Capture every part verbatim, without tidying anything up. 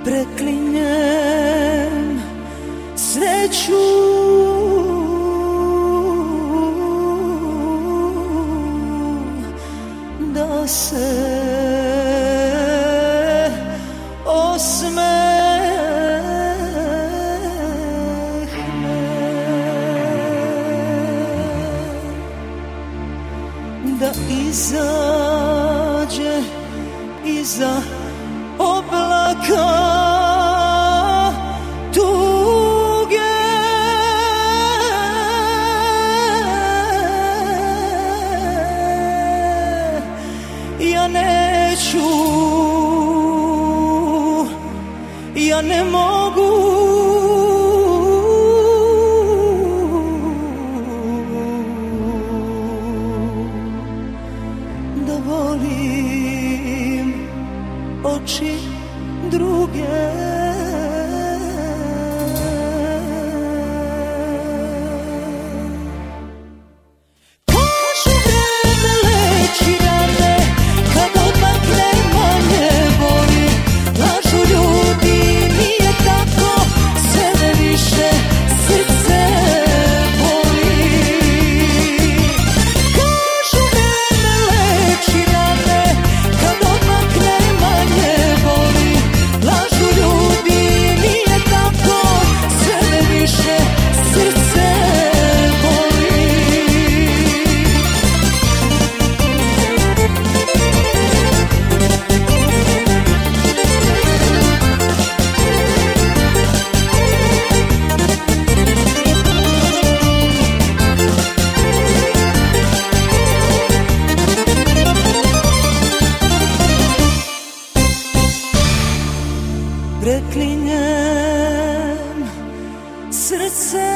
Preklinjem sreću da se osmehne, da izađe iza oblaka tuge, ja neću, ja ne mogu da volim oči druge. Kažu vreme leči rane, kad odmakne manje boli. Lažu ljudi, nije tako, sebe više srce boli. Kažu vreme leči rane, kad odmakne manje boli. Lažu ljudi, nije tako, sebe više srce boli. Preklinjem srce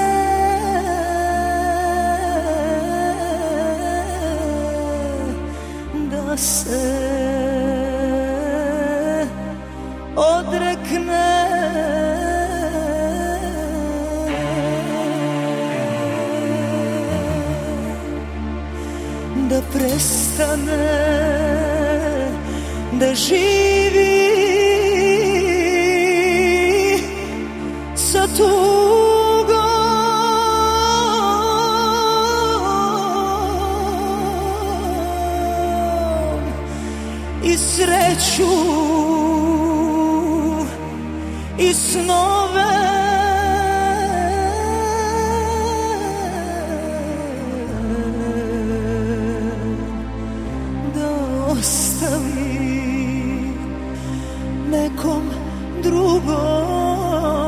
da se odrekne, da prestane da živi sa tugom i sreću i snove da ostavi nekom drugom.